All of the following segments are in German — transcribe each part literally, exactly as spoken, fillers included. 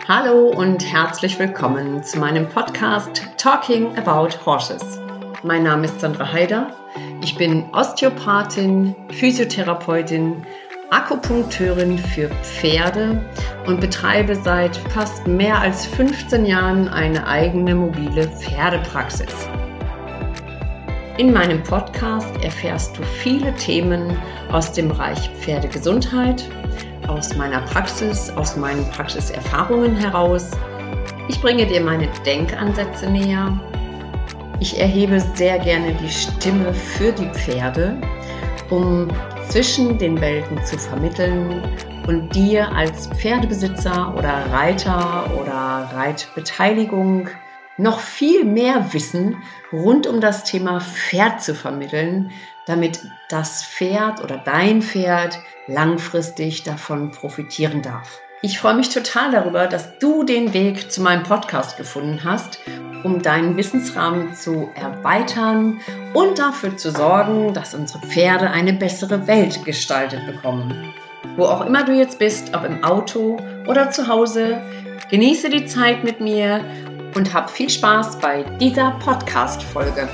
Hallo und herzlich willkommen zu meinem Podcast Talking About Horses. Mein Name ist Sandra Haider. Ich bin Osteopathin, Physiotherapeutin, Akupunkteurin für Pferde und betreibe seit fast mehr als fünfzehn Jahren eine eigene mobile Pferdepraxis. In meinem Podcast erfährst du viele Themen aus dem Bereich Pferdegesundheit, aus meiner Praxis, aus meinen Praxiserfahrungen heraus. Ich bringe dir meine Denkansätze näher. Ich erhebe sehr gerne die Stimme für die Pferde, um zwischen den Welten zu vermitteln und dir als Pferdebesitzer oder Reiter oder Reitbeteiligung noch viel mehr Wissen rund um das Thema Pferd zu vermitteln, damit das Pferd oder dein Pferd langfristig davon profitieren darf. Ich freue mich total darüber, dass du den Weg zu meinem Podcast gefunden hast, um deinen Wissensrahmen zu erweitern und dafür zu sorgen, dass unsere Pferde eine bessere Welt gestaltet bekommen. Wo auch immer du jetzt bist, ob im Auto oder zu Hause, genieße die Zeit mit mir und hab viel Spaß bei dieser Podcast-Folge.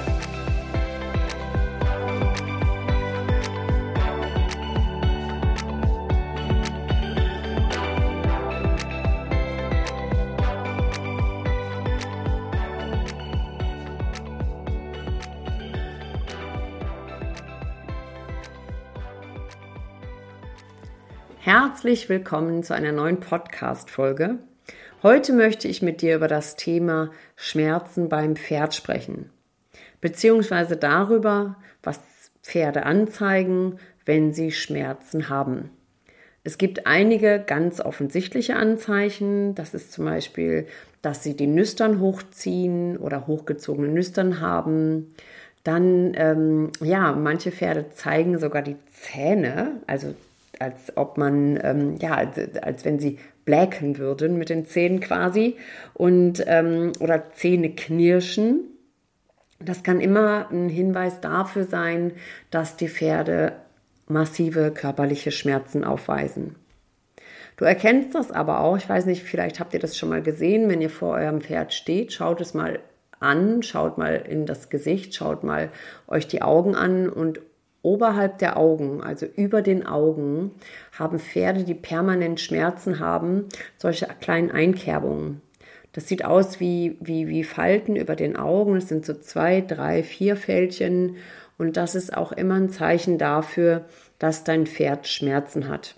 Herzlich willkommen zu einer neuen Podcast-Folge. Heute möchte ich mit dir über das Thema Schmerzen beim Pferd sprechen, beziehungsweise darüber, was Pferde anzeigen, wenn sie Schmerzen haben. Es gibt einige ganz offensichtliche Anzeichen. Das ist zum Beispiel, dass sie die Nüstern hochziehen oder hochgezogene Nüstern haben. Dann, ähm, ja, manche Pferde zeigen sogar die Zähne, also als ob man, ähm, ja, als, als wenn sie blacken würden mit den Zähnen quasi und ähm, oder Zähne knirschen. Das kann immer ein Hinweis dafür sein, dass die Pferde massive körperliche Schmerzen aufweisen. Du erkennst das aber auch, ich weiß nicht, vielleicht habt ihr das schon mal gesehen, wenn ihr vor eurem Pferd steht, schaut es mal an, schaut mal in das Gesicht, schaut mal euch die Augen an und oberhalb der Augen, also über den Augen, haben Pferde, die permanent Schmerzen haben, solche kleinen Einkerbungen. Das sieht aus wie, wie, wie Falten über den Augen. Es sind so zwei, drei, vier Fältchen. Und das ist auch immer ein Zeichen dafür, dass dein Pferd Schmerzen hat.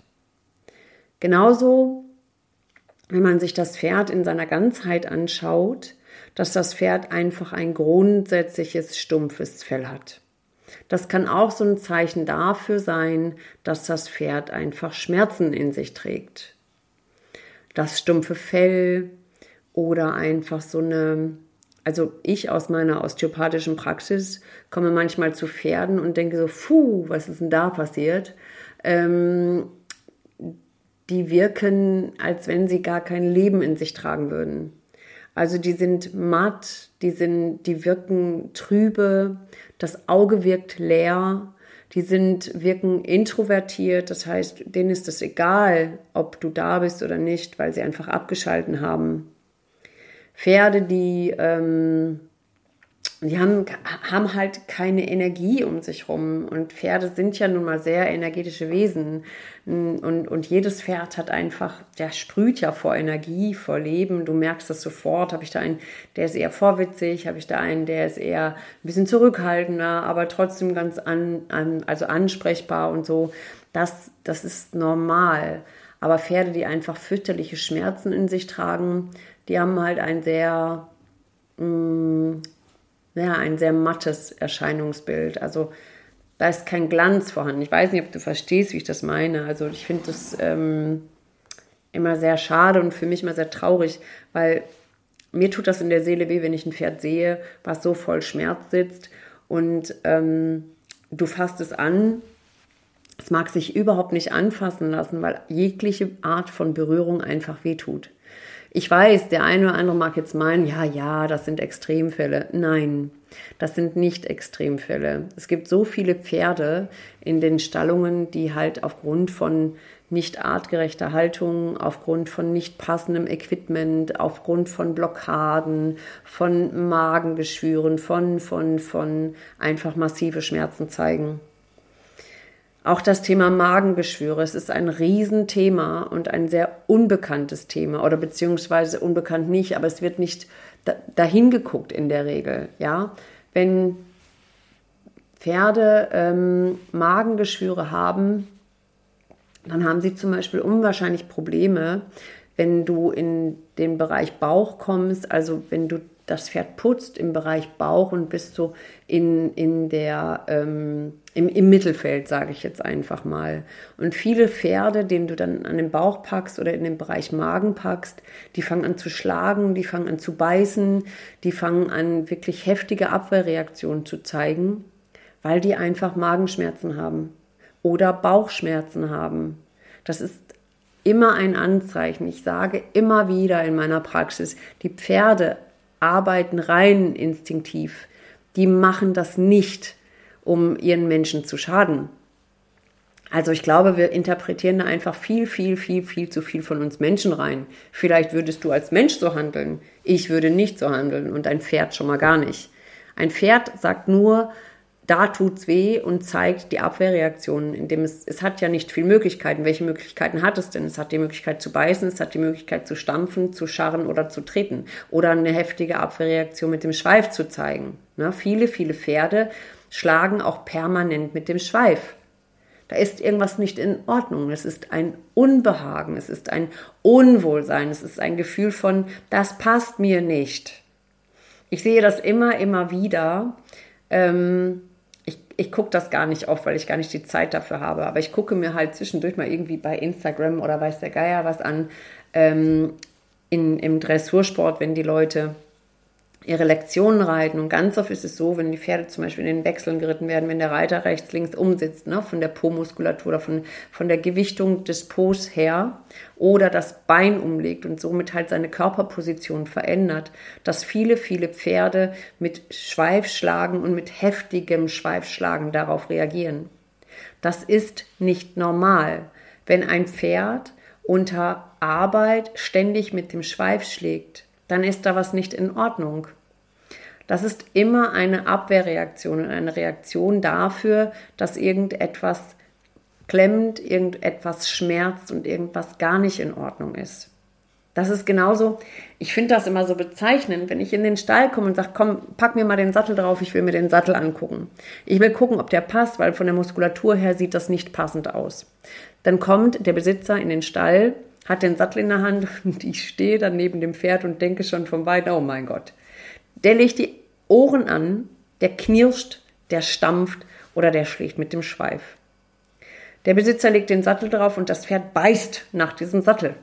Genauso, wenn man sich das Pferd in seiner Ganzheit anschaut, dass das Pferd einfach ein grundsätzliches, stumpfes Fell hat. Das kann auch so ein Zeichen dafür sein, dass das Pferd einfach Schmerzen in sich trägt. Das stumpfe Fell oder einfach so eine, also ich aus meiner osteopathischen Praxis komme manchmal zu Pferden und denke so, puh, was ist denn da passiert? Ähm, die wirken, als wenn sie gar kein Leben in sich tragen würden. Also die sind matt, die sind, die wirken trübe, das Auge wirkt leer, die sind, wirken introvertiert, das heißt, denen ist es egal, ob du da bist oder nicht, weil sie einfach abgeschalten haben. Pferde, die, ähm, die haben, haben halt keine Energie um sich rum und Pferde sind ja nun mal sehr energetische Wesen und, und jedes Pferd hat einfach, der sprüht ja vor Energie, vor Leben, du merkst das sofort, habe ich da einen, der ist eher vorwitzig, habe ich da einen, der ist eher ein bisschen zurückhaltender, aber trotzdem ganz an, an, also ansprechbar und so, das, das ist normal, aber Pferde, die einfach fürchterliche Schmerzen in sich tragen, die haben halt ein sehr, mh, ja, ein sehr mattes Erscheinungsbild. Also da ist kein Glanz vorhanden. Ich weiß nicht, ob du verstehst, wie ich das meine. Also ich finde das ähm, immer sehr schade und für mich immer sehr traurig, weil mir tut das in der Seele weh, wenn ich ein Pferd sehe, was so voll Schmerz sitzt und ähm, du fasst es an. Es mag sich überhaupt nicht anfassen lassen, weil jegliche Art von Berührung einfach wehtut. Ich weiß, der eine oder andere mag jetzt meinen, ja, ja, das sind Extremfälle. Nein, das sind nicht Extremfälle. Es gibt so viele Pferde in den Stallungen, die halt aufgrund von nicht artgerechter Haltung, aufgrund von nicht passendem Equipment, aufgrund von Blockaden, von Magengeschwüren, von, von, von einfach massive Schmerzen zeigen. Auch das Thema Magengeschwüre, es ist ein Riesenthema und ein sehr unbekanntes Thema oder beziehungsweise unbekannt nicht, aber es wird nicht dahin geguckt in der Regel. Ja? Wenn Pferde ähm, Magengeschwüre haben, dann haben sie zum Beispiel unwahrscheinlich Probleme, wenn du in den Bereich Bauch kommst, also wenn du das Pferd putzt im Bereich Bauch und bist so in, in der, ähm, im, im Mittelfeld, sage ich jetzt einfach mal. Und viele Pferde, denen du dann an den Bauch packst oder in den Bereich Magen packst, die fangen an zu schlagen, die fangen an zu beißen, die fangen an wirklich heftige Abwehrreaktionen zu zeigen, weil die einfach Magenschmerzen haben oder Bauchschmerzen haben. Das ist immer ein Anzeichen. Ich sage immer wieder in meiner Praxis, die Pferde arbeiten rein instinktiv. Die machen das nicht, um ihren Menschen zu schaden. Also ich glaube, wir interpretieren da einfach viel, viel, viel, viel zu viel von uns Menschen rein. Vielleicht würdest du als Mensch so handeln. Ich würde nicht so handeln und ein Pferd schon mal gar nicht. Ein Pferd sagt nur, da tut's weh und zeigt die Abwehrreaktionen, indem es, es hat ja nicht viele Möglichkeiten. Welche Möglichkeiten hat es denn? Es hat die Möglichkeit zu beißen, es hat die Möglichkeit zu stampfen, zu scharren oder zu treten oder eine heftige Abwehrreaktion mit dem Schweif zu zeigen. Ne? Viele, viele Pferde schlagen auch permanent mit dem Schweif. Da ist irgendwas nicht in Ordnung. Es ist ein Unbehagen, es ist ein Unwohlsein, es ist ein Gefühl von, das passt mir nicht. Ich sehe das immer, immer wieder. Ähm, Ich, ich gucke das gar nicht oft, weil ich gar nicht die Zeit dafür habe. Aber ich gucke mir halt zwischendurch mal irgendwie bei Instagram oder weiß der Geier was an, ähm, in, im Dressursport, wenn die Leute ihre Lektionen reiten. Und ganz oft ist es so, wenn die Pferde zum Beispiel in den Wechseln geritten werden, wenn der Reiter rechts, links umsitzt, ne, von der Po-Muskulatur oder von, von der Gewichtung des Po's her oder das Bein umlegt und somit halt seine Körperposition verändert, dass viele, viele Pferde mit Schweifschlagen und mit heftigem Schweifschlagen darauf reagieren. Das ist nicht normal. Wenn ein Pferd unter Arbeit ständig mit dem Schweif schlägt, dann ist da was nicht in Ordnung. Das ist immer eine Abwehrreaktion und eine Reaktion dafür, dass irgendetwas klemmt, irgendetwas schmerzt und irgendwas gar nicht in Ordnung ist. Das ist genauso, ich finde das immer so bezeichnend, wenn ich in den Stall komme und sage, komm, pack mir mal den Sattel drauf, ich will mir den Sattel angucken. Ich will gucken, ob der passt, weil von der Muskulatur her sieht das nicht passend aus. Dann kommt der Besitzer in den Stall, hat den Sattel in der Hand und ich stehe dann neben dem Pferd und denke schon vom Weiten, oh mein Gott. Der legt die Ohren an, der knirscht, der stampft oder der schlägt mit dem Schweif. Der Besitzer legt den Sattel drauf und das Pferd beißt nach diesem Sattel.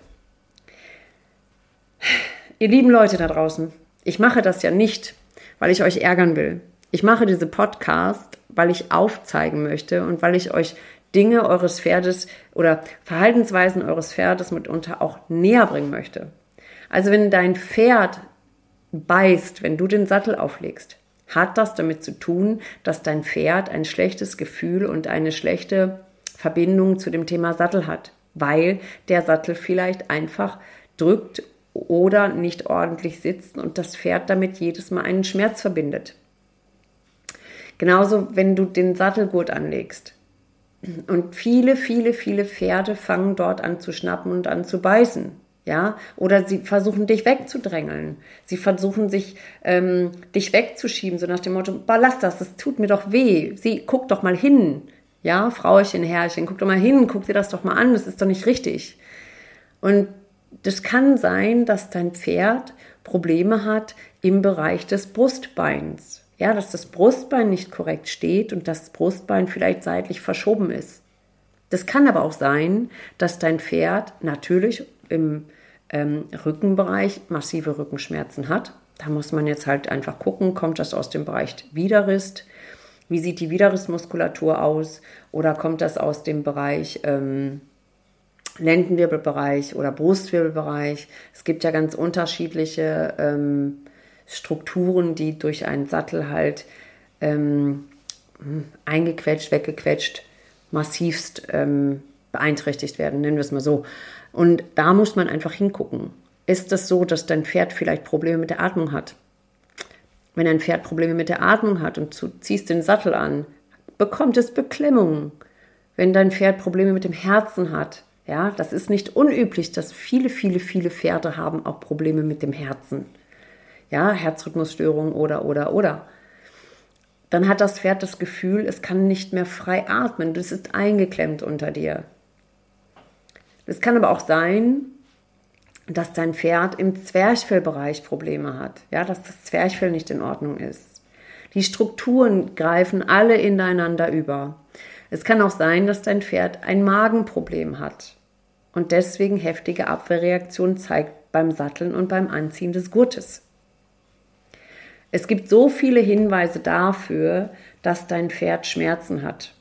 Ihr lieben Leute da draußen, ich mache das ja nicht, weil ich euch ärgern will. Ich mache diese Podcast, weil ich aufzeigen möchte und weil ich euch Dinge eures Pferdes oder Verhaltensweisen eures Pferdes mitunter auch näher bringen möchte. Also wenn dein Pferd beißt, wenn du den Sattel auflegst, hat das damit zu tun, dass dein Pferd ein schlechtes Gefühl und eine schlechte Verbindung zu dem Thema Sattel hat, weil der Sattel vielleicht einfach drückt oder nicht ordentlich sitzt und das Pferd damit jedes Mal einen Schmerz verbindet. Genauso, wenn du den Sattelgurt anlegst. Und viele, viele, viele Pferde fangen dort an zu schnappen und an zu beißen. Ja? Oder sie versuchen, dich wegzudrängeln. Sie versuchen, sich, ähm, dich wegzuschieben, so nach dem Motto, boah, lass das, das tut mir doch weh. Sie, guck doch mal hin. Ja, Frauchen, Herrchen, guck doch mal hin, guck dir das doch mal an, das ist doch nicht richtig. Und das kann sein, dass dein Pferd Probleme hat im Bereich des Brustbeins. Ja, dass das Brustbein nicht korrekt steht und das Brustbein vielleicht seitlich verschoben ist. Das kann aber auch sein, dass dein Pferd natürlich im ähm, Rückenbereich massive Rückenschmerzen hat. Da muss man jetzt halt einfach gucken, kommt das aus dem Bereich Widerrist? Wie sieht die Widerristmuskulatur aus? Oder kommt das aus dem Bereich ähm, Lendenwirbelbereich oder Brustwirbelbereich. Es gibt ja ganz unterschiedliche ähm, Strukturen, die durch einen Sattel halt ähm, eingequetscht, weggequetscht, massivst ähm, beeinträchtigt werden, nennen wir es mal so. Und da muss man einfach hingucken. Ist es so, dass dein Pferd vielleicht Probleme mit der Atmung hat? Wenn ein Pferd Probleme mit der Atmung hat und du ziehst den Sattel an, bekommt es Beklemmungen. Wenn dein Pferd Probleme mit dem Herzen hat, ja, das ist nicht unüblich, dass viele, viele, viele Pferde haben auch Probleme mit dem Herzen. Ja, Herzrhythmusstörungen oder, oder, oder. Dann hat das Pferd das Gefühl, es kann nicht mehr frei atmen. Das ist eingeklemmt unter dir. Es kann aber auch sein, dass dein Pferd im Zwerchfellbereich Probleme hat. Ja, dass das Zwerchfell nicht in Ordnung ist. Die Strukturen greifen alle ineinander über. Es kann auch sein, dass dein Pferd ein Magenproblem hat und deswegen heftige Abwehrreaktionen zeigt beim Satteln und beim Anziehen des Gurtes. Es gibt so viele Hinweise dafür, dass dein Pferd Schmerzen hat.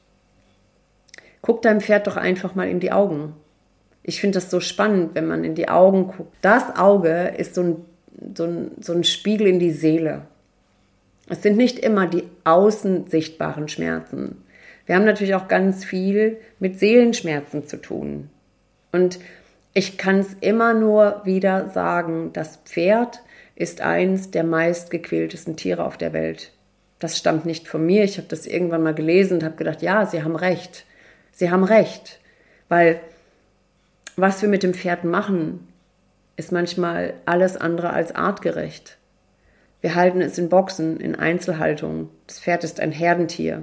Guck deinem Pferd doch einfach mal in die Augen. Ich finde das so spannend, wenn man in die Augen guckt. Das Auge ist so ein, so ein, so ein Spiegel in die Seele. Es sind nicht immer die außen sichtbaren Schmerzen. Wir haben natürlich auch ganz viel mit Seelenschmerzen zu tun. Und ich kann es immer nur wieder sagen, das Pferd ist eins der meistgequältesten Tiere auf der Welt. Das stammt nicht von mir. Ich habe das irgendwann mal gelesen und habe gedacht, ja, Sie haben recht. Sie haben recht. Weil was wir mit dem Pferd machen, ist manchmal alles andere als artgerecht. Wir halten es in Boxen, in Einzelhaltung. Das Pferd ist ein Herdentier.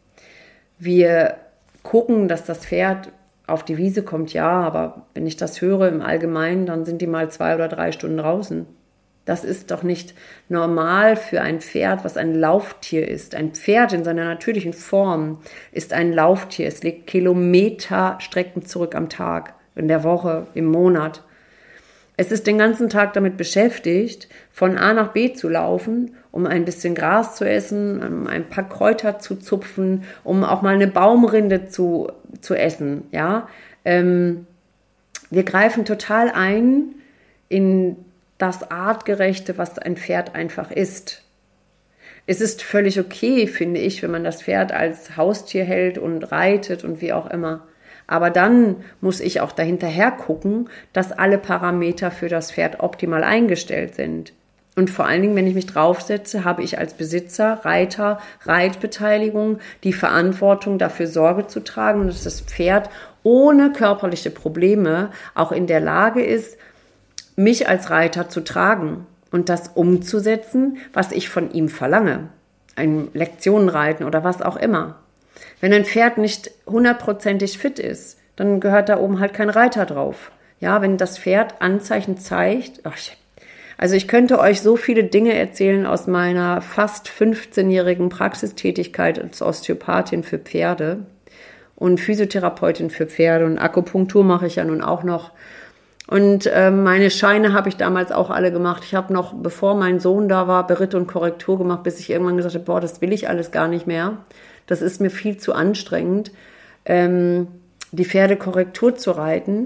Wir gucken, dass das Pferd auf die Wiese kommt, ja, aber wenn ich das höre im Allgemeinen, dann sind die mal zwei oder drei Stunden draußen. Das ist doch nicht normal für ein Pferd, was ein Lauftier ist. Ein Pferd in seiner natürlichen Form ist ein Lauftier. Es legt Kilometerstrecken zurück am Tag, in der Woche, im Monat. Es ist den ganzen Tag damit beschäftigt, von A nach B zu laufen, um ein bisschen Gras zu essen, um ein paar Kräuter zu zupfen, um auch mal eine Baumrinde zu, zu essen. Ja? Ähm, wir greifen total ein in das Artgerechte, was ein Pferd einfach ist. Es ist völlig okay, finde ich, wenn man das Pferd als Haustier hält und reitet und wie auch immer. Aber dann muss ich auch dahinterher gucken, dass alle Parameter für das Pferd optimal eingestellt sind. Und vor allen Dingen, wenn ich mich draufsetze, habe ich als Besitzer, Reiter, Reitbeteiligung die Verantwortung, dafür Sorge zu tragen, dass das Pferd ohne körperliche Probleme auch in der Lage ist, mich als Reiter zu tragen und das umzusetzen, was ich von ihm verlange. Ein Lektionenreiten oder was auch immer. Wenn ein Pferd nicht hundertprozentig fit ist, dann gehört da oben halt kein Reiter drauf. Ja, wenn das Pferd Anzeichen zeigt, ach, also ich könnte euch so viele Dinge erzählen aus meiner fast fünfzehnjährigen Praxistätigkeit als Osteopathin für Pferde und Physiotherapeutin für Pferde und Akupunktur mache ich ja nun auch noch. Und äh, meine Scheine habe ich damals auch alle gemacht. Ich habe noch, bevor mein Sohn da war, Beritt und Korrektur gemacht, bis ich irgendwann gesagt habe, boah, das will ich alles gar nicht mehr. Das ist mir viel zu anstrengend, ähm, die Pferde Korrektur zu reiten,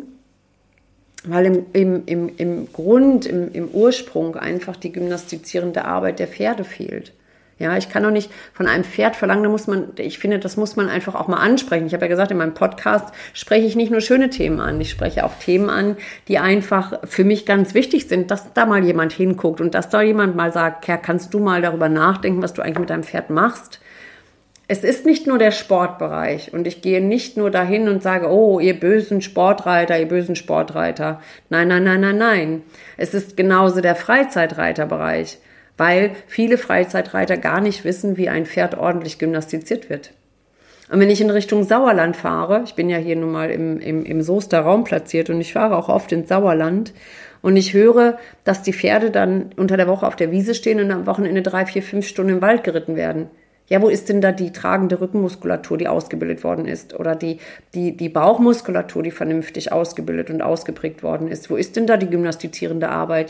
weil im, im, im, im Grund, im, im Ursprung einfach die gymnastizierende Arbeit der Pferde fehlt. Ja, ich kann doch nicht von einem Pferd verlangen, da muss man, ich finde, das muss man einfach auch mal ansprechen. Ich habe ja gesagt, in meinem Podcast spreche ich nicht nur schöne Themen an, ich spreche auch Themen an, die einfach für mich ganz wichtig sind, dass da mal jemand hinguckt und dass da jemand mal sagt, Kerr, kannst du mal darüber nachdenken, was du eigentlich mit deinem Pferd machst? Es ist nicht nur der Sportbereich und ich gehe nicht nur dahin und sage, oh, ihr bösen Sportreiter, ihr bösen Sportreiter. Nein, nein, nein, nein, nein. Es ist genauso der Freizeitreiterbereich, weil viele Freizeitreiter gar nicht wissen, wie ein Pferd ordentlich gymnastiziert wird. Und wenn ich in Richtung Sauerland fahre, ich bin ja hier nun mal im, im, im Soester Raum platziert und ich fahre auch oft ins Sauerland und ich höre, dass die Pferde dann unter der Woche auf der Wiese stehen und am Wochenende drei, vier, fünf Stunden im Wald geritten werden. Ja, wo ist denn da die tragende Rückenmuskulatur, die ausgebildet worden ist? Oder die, die, die Bauchmuskulatur, die vernünftig ausgebildet und ausgeprägt worden ist? Wo ist denn da die gymnastizierende Arbeit?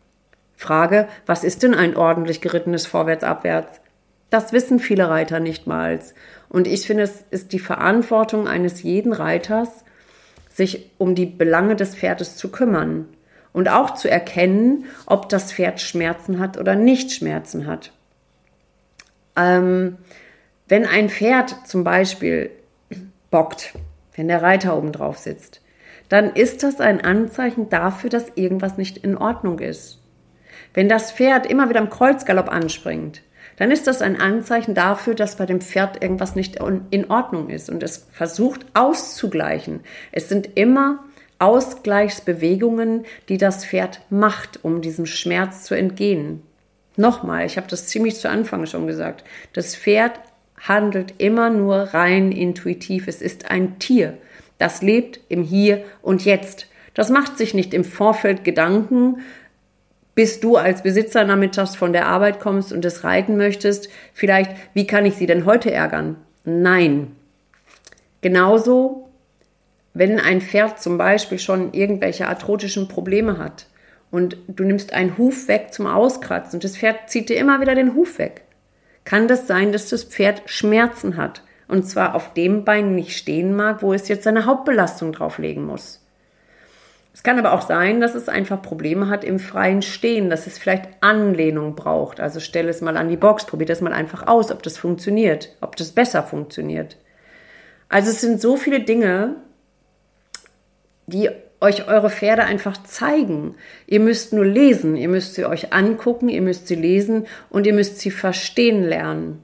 Frage, was ist denn ein ordentlich gerittenes Vorwärts-Abwärts? Das wissen viele Reiter nicht mal. Und ich finde, es ist die Verantwortung eines jeden Reiters, sich um die Belange des Pferdes zu kümmern und auch zu erkennen, ob das Pferd Schmerzen hat oder nicht Schmerzen hat. Ähm, wenn ein Pferd zum Beispiel bockt, wenn der Reiter oben drauf sitzt, dann ist das ein Anzeichen dafür, dass irgendwas nicht in Ordnung ist. Wenn das Pferd immer wieder im Kreuzgalopp anspringt, dann ist das ein Anzeichen dafür, dass bei dem Pferd irgendwas nicht in Ordnung ist und es versucht auszugleichen. Es sind immer Ausgleichsbewegungen, die das Pferd macht, um diesem Schmerz zu entgehen. Nochmal, ich habe das ziemlich zu Anfang schon gesagt, das Pferd handelt immer nur rein intuitiv. Es ist ein Tier, das lebt im Hier und Jetzt. Das macht sich nicht im Vorfeld Gedanken, bis du als Besitzer nachmittags von der Arbeit kommst und es reiten möchtest, vielleicht, wie kann ich sie denn heute ärgern? Nein. Genauso, wenn ein Pferd zum Beispiel schon irgendwelche arthrotischen Probleme hat und du nimmst einen Huf weg zum Auskratzen und das Pferd zieht dir immer wieder den Huf weg, kann das sein, dass das Pferd Schmerzen hat und zwar auf dem Bein nicht stehen mag, wo es jetzt seine Hauptbelastung drauflegen muss. Es kann aber auch sein, dass es einfach Probleme hat im freien Stehen, dass es vielleicht Anlehnung braucht. Also stell es mal an die Box, probier das mal einfach aus, ob das funktioniert, ob das besser funktioniert. Also es sind so viele Dinge, die euch eure Pferde einfach zeigen. Ihr müsst nur lesen, ihr müsst sie euch angucken, ihr müsst sie lesen und ihr müsst sie verstehen lernen.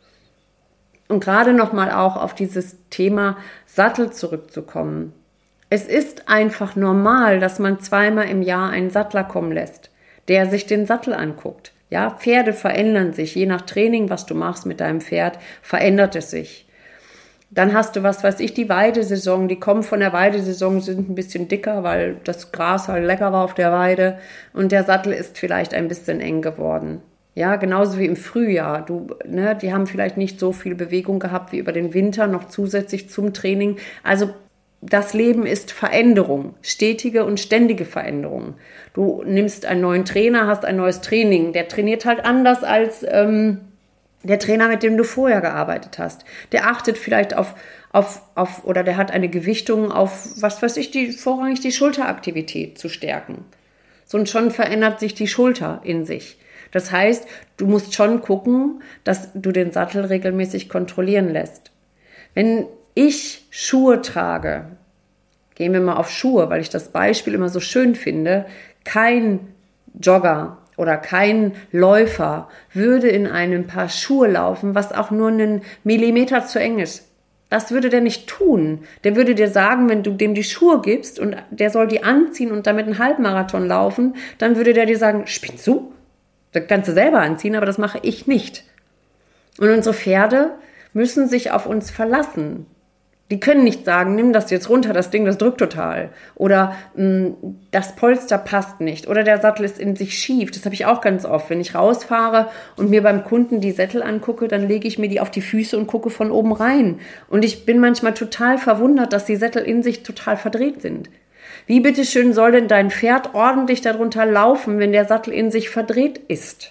Und gerade nochmal auch auf dieses Thema Sattel zurückzukommen. Es ist einfach normal, dass man zweimal im Jahr einen Sattler kommen lässt, der sich den Sattel anguckt. Ja, Pferde verändern sich. Je nach Training, was du machst mit deinem Pferd, verändert es sich. Dann hast du, was weiß ich, die Weidesaison. Die kommen von der Weidesaison, sind ein bisschen dicker, weil das Gras halt lecker war auf der Weide. Und der Sattel ist vielleicht ein bisschen eng geworden. Ja, genauso wie im Frühjahr. Du, ne, die haben vielleicht nicht so viel Bewegung gehabt wie über den Winter, noch zusätzlich zum Training. Also das Leben ist Veränderung, stetige und ständige Veränderung. Du nimmst einen neuen Trainer, hast ein neues Training. Der trainiert halt anders als ähm, der Trainer, mit dem du vorher gearbeitet hast. Der achtet vielleicht auf, auf, auf, oder der hat eine Gewichtung auf, was weiß ich, die, vorrangig die Schulteraktivität zu stärken. So, und schon verändert sich die Schulter in sich. Das heißt, du musst schon gucken, dass du den Sattel regelmäßig kontrollieren lässt. Wenn ich Schuhe trage, gehen wir mal auf Schuhe, weil ich das Beispiel immer so schön finde, kein Jogger oder kein Läufer würde in einem Paar Schuhe laufen, was auch nur einen Millimeter zu eng ist. Das würde der nicht tun. Der würde dir sagen, wenn du dem die Schuhe gibst und der soll die anziehen und damit einen Halbmarathon laufen, dann würde der dir sagen, spinnst du? Das kannst du selber anziehen, aber das mache ich nicht. Und unsere Pferde müssen sich auf uns verlassen. Die können nicht sagen, nimm das jetzt runter, das Ding, das drückt total. Oder mh, das Polster passt nicht. Oder der Sattel ist in sich schief. Das habe ich auch ganz oft. Wenn ich rausfahre und mir beim Kunden die Sättel angucke, dann lege ich mir die auf die Füße und gucke von oben rein. Und ich bin manchmal total verwundert, dass die Sättel in sich total verdreht sind. Wie bitteschön soll denn dein Pferd ordentlich darunter laufen, wenn der Sattel in sich verdreht ist?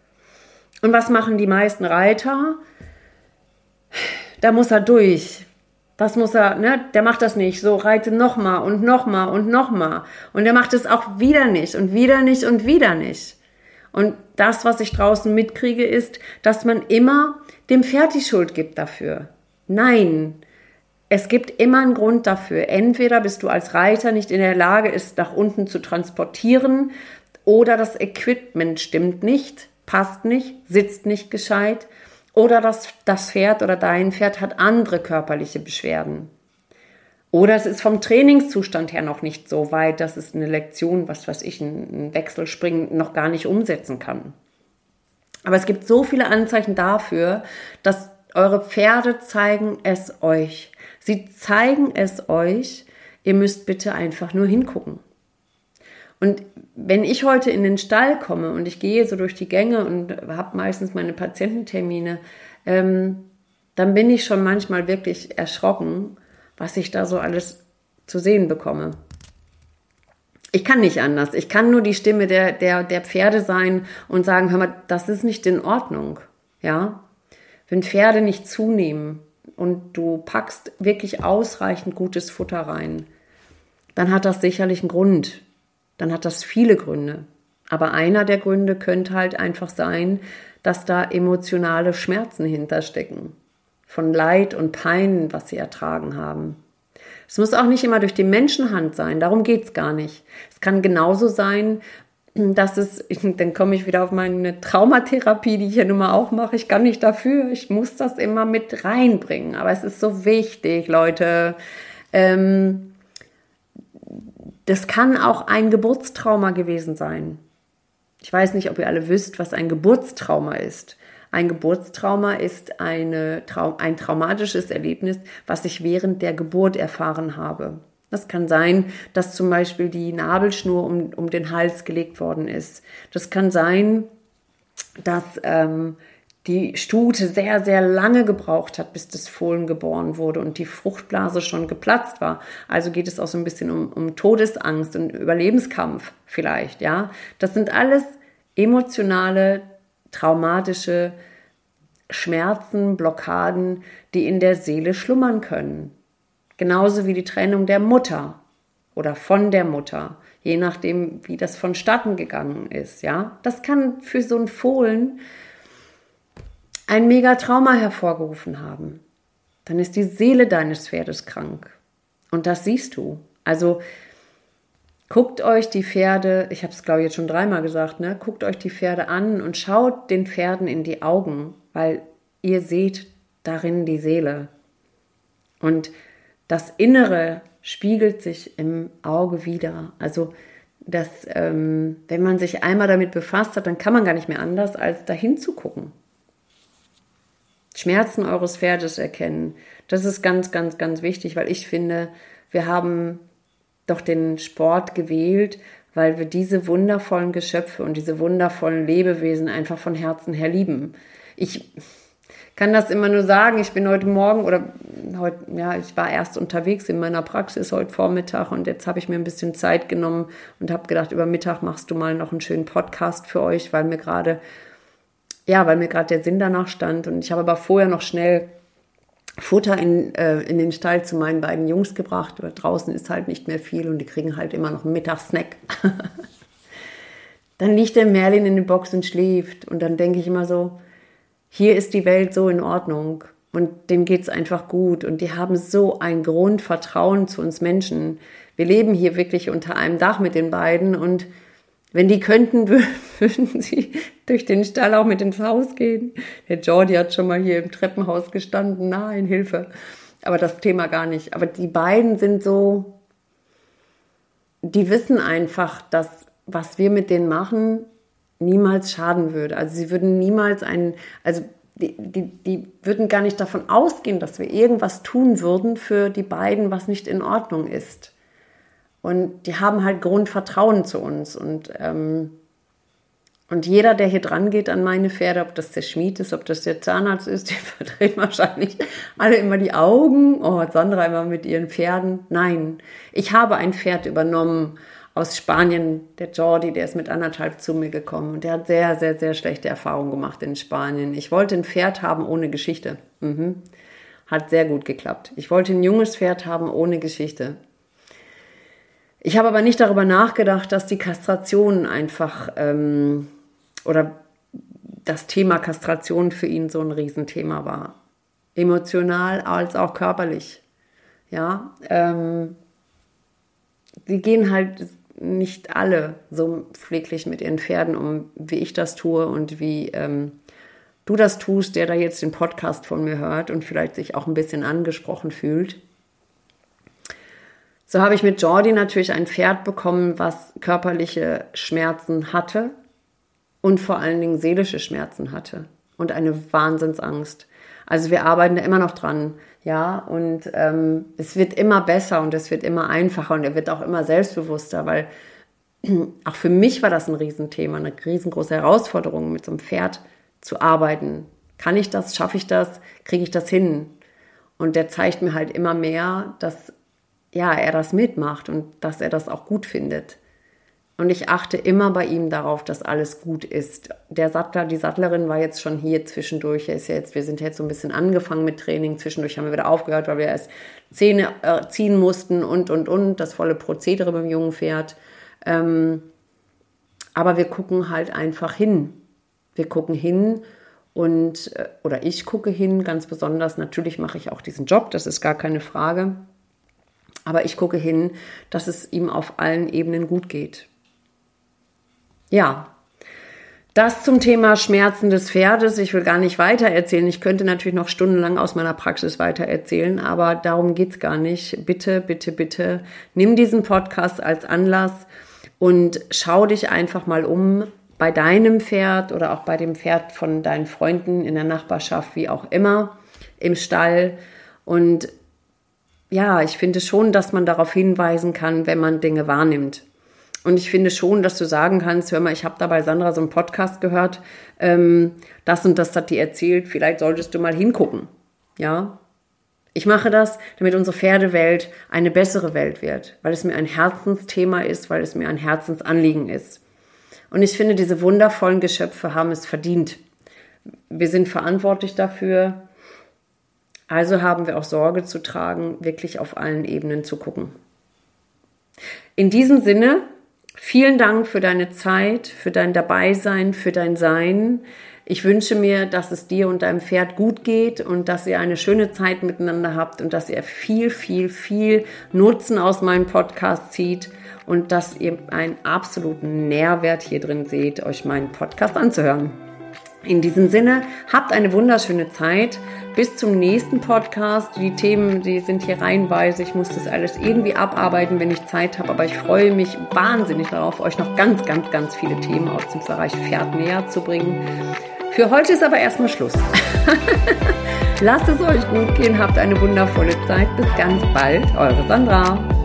Und was machen die meisten Reiter? Da muss er durch. Das muss er, ne, der macht das nicht. So, reite nochmal und nochmal und nochmal. Und der macht es auch wieder nicht und wieder nicht und wieder nicht. Und das, was ich draußen mitkriege, ist, dass man immer dem Pferd die Schuld gibt dafür. Nein, es gibt immer einen Grund dafür. Entweder bist du als Reiter nicht in der Lage, es nach unten zu transportieren, oder das Equipment stimmt nicht, passt nicht, sitzt nicht gescheit. Oder das, das Pferd oder dein Pferd hat andere körperliche Beschwerden. Oder es ist vom Trainingszustand her noch nicht so weit, dass es eine Lektion, was weiß ich, ein Wechselspringen noch gar nicht umsetzen kann. Aber es gibt so viele Anzeichen dafür, dass eure Pferde zeigen es euch. Sie zeigen es euch, ihr müsst bitte einfach nur hingucken. Und wenn ich heute in den Stall komme und ich gehe so durch die Gänge und habe meistens meine Patiententermine, ähm, dann bin ich schon manchmal wirklich erschrocken, was ich da so alles zu sehen bekomme. Ich kann nicht anders. Ich kann nur die Stimme der, der, der Pferde sein und sagen, hör mal, das ist nicht in Ordnung. Ja? Wenn Pferde nicht zunehmen und du packst wirklich ausreichend gutes Futter rein, dann hat das sicherlich einen Grund. Dann hat das viele Gründe. Aber einer der Gründe könnte halt einfach sein, dass da emotionale Schmerzen hinterstecken. Von Leid und Pein, was sie ertragen haben. Es muss auch nicht immer durch die Menschenhand sein, darum geht es gar nicht. Es kann genauso sein, dass es, dann komme ich wieder auf meine Traumatherapie, die ich ja nun mal auch mache. Ich kann nicht dafür, ich muss das immer mit reinbringen. Aber es ist so wichtig, Leute. Ähm, das kann auch ein Geburtstrauma gewesen sein. Ich weiß nicht, ob ihr alle wisst, was ein Geburtstrauma ist. Ein Geburtstrauma ist eine, ein traumatisches Erlebnis, was ich während der Geburt erfahren habe. Das kann sein, dass zum Beispiel die Nabelschnur um, um den Hals gelegt worden ist. Das kann sein, dass ähm, die Stute sehr, sehr lange gebraucht hat, bis das Fohlen geboren wurde und die Fruchtblase schon geplatzt war. Also geht es auch so ein bisschen um, um Todesangst und Überlebenskampf vielleicht. Ja, das sind alles emotionale, traumatische Schmerzen, Blockaden, die in der Seele schlummern können. Genauso wie die Trennung der Mutter oder von der Mutter, je nachdem, wie das vonstatten gegangen ist. Ja, das kann für so ein Fohlen ein Megatrauma hervorgerufen haben. Dann ist die Seele deines Pferdes krank. Und das siehst du. Also guckt euch die Pferde, ich habe es glaube ich jetzt schon dreimal gesagt, ne? Guckt euch die Pferde an und schaut den Pferden in die Augen, weil ihr seht darin die Seele. Und das Innere spiegelt sich im Auge wider. Also das, ähm, wenn man sich einmal damit befasst hat, dann kann man gar nicht mehr anders, als dahin zu gucken. Schmerzen eures Pferdes erkennen. Das ist ganz, ganz, ganz wichtig, weil ich finde, wir haben doch den Sport gewählt, weil wir diese wundervollen Geschöpfe und diese wundervollen Lebewesen einfach von Herzen her lieben. Ich kann das immer nur sagen, ich bin heute Morgen oder heute, ja, ich war erst unterwegs in meiner Praxis heute Vormittag und jetzt habe ich mir ein bisschen Zeit genommen und habe gedacht, über Mittag machst du mal noch einen schönen Podcast für euch, weil mir gerade, ja, weil mir gerade der Sinn danach stand und ich habe aber vorher noch schnell Futter in, äh, in den Stall zu meinen beiden Jungs gebracht, weil draußen ist halt nicht mehr viel und die kriegen halt immer noch einen Mittagssnack. Dann liegt der Merlin in der Box und schläft und dann denke ich immer so, hier ist die Welt so in Ordnung und denen geht's einfach gut und die haben so ein Grundvertrauen zu uns Menschen. Wir leben hier wirklich unter einem Dach mit den beiden und wenn die könnten, würden sie durch den Stall auch mit ins Haus gehen. Der Jordi hat schon mal hier im Treppenhaus gestanden. Nein, Hilfe. Aber das Thema gar nicht. Aber die beiden sind so, die wissen einfach, dass was wir mit denen machen, niemals schaden würde. Also sie würden niemals einen, also die, die, die würden gar nicht davon ausgehen, dass wir irgendwas tun würden für die beiden, was nicht in Ordnung ist. Und die haben halt Grundvertrauen zu uns. Und, ähm, und jeder, der hier dran geht an meine Pferde, ob das der Schmied ist, ob das der Zahnarzt ist, die verdrehen wahrscheinlich alle immer die Augen. Oh, Sandra immer mit ihren Pferden. Nein, ich habe ein Pferd übernommen aus Spanien, der Jordi, der ist mit anderthalb zu mir gekommen. Und der hat sehr, sehr, sehr schlechte Erfahrungen gemacht in Spanien. Ich wollte ein Pferd haben ohne Geschichte. Mhm. Hat sehr gut geklappt. Ich wollte ein junges Pferd haben ohne Geschichte. Ich habe aber nicht darüber nachgedacht, dass die Kastration einfach ähm, oder das Thema Kastration für ihn so ein Riesenthema war. Emotional als auch körperlich. Ja, ähm, sie gehen halt nicht alle so pfleglich mit ihren Pferden um, wie ich das tue und wie ähm, du das tust, der da jetzt den Podcast von mir hört und vielleicht sich auch ein bisschen angesprochen fühlt. So habe ich mit Jordi natürlich ein Pferd bekommen, was körperliche Schmerzen hatte und vor allen Dingen seelische Schmerzen hatte und eine Wahnsinnsangst. Also wir arbeiten da immer noch dran, ja, und ähm, es wird immer besser und es wird immer einfacher und er wird auch immer selbstbewusster, weil auch für mich war das ein Riesenthema, eine riesengroße Herausforderung, mit so einem Pferd zu arbeiten. Kann ich das? Schaffe ich das? Kriege ich das hin? Und der zeigt mir halt immer mehr, dass ja, er das mitmacht und dass er das auch gut findet. Und ich achte immer bei ihm darauf, dass alles gut ist. Der Sattler, die Sattlerin war jetzt schon hier zwischendurch. Er ist ja jetzt, wir sind jetzt so ein bisschen angefangen mit Training. Zwischendurch haben wir wieder aufgehört, weil wir erst Zähne äh, ziehen mussten und, und, und. Das volle Prozedere beim jungen Pferd. Ähm, aber wir gucken halt einfach hin. Wir gucken hin und, äh, oder ich gucke hin, ganz besonders. Natürlich mache ich auch diesen Job, das ist gar keine Frage. Aber ich gucke hin, dass es ihm auf allen Ebenen gut geht. Ja, das zum Thema Schmerzen des Pferdes. Ich will gar nicht weiter erzählen. Ich könnte natürlich noch stundenlang aus meiner Praxis weiter erzählen, aber darum geht's gar nicht. Bitte, bitte, bitte, nimm diesen Podcast als Anlass und schau dich einfach mal um bei deinem Pferd oder auch bei dem Pferd von deinen Freunden in der Nachbarschaft, wie auch immer, im Stall. Und ja, ich finde schon, dass man darauf hinweisen kann, wenn man Dinge wahrnimmt. Und ich finde schon, dass du sagen kannst, hör mal, ich habe da bei Sandra so einen Podcast gehört, ähm, das und das hat die erzählt, vielleicht solltest du mal hingucken. Ja, ich mache das, damit unsere Pferdewelt eine bessere Welt wird, weil es mir ein Herzensthema ist, weil es mir ein Herzensanliegen ist. Und ich finde, diese wundervollen Geschöpfe haben es verdient. Wir sind verantwortlich dafür, also haben wir auch Sorge zu tragen, wirklich auf allen Ebenen zu gucken. In diesem Sinne, vielen Dank für deine Zeit, für dein Dabeisein, für dein Sein. Ich wünsche mir, dass es dir und deinem Pferd gut geht und dass ihr eine schöne Zeit miteinander habt und dass ihr viel, viel, viel Nutzen aus meinem Podcast zieht und dass ihr einen absoluten Nährwert hier drin seht, euch meinen Podcast anzuhören. In diesem Sinne, habt eine wunderschöne Zeit. Bis zum nächsten Podcast. Die Themen, die sind hier reihenweise. Ich muss das alles irgendwie abarbeiten, wenn ich Zeit habe. Aber ich freue mich wahnsinnig darauf, euch noch ganz, ganz, ganz viele Themen aus dem Bereich Pferd näher zu bringen. Für heute ist aber erstmal Schluss. Lasst es euch gut gehen. Habt eine wundervolle Zeit. Bis ganz bald. Eure Sandra.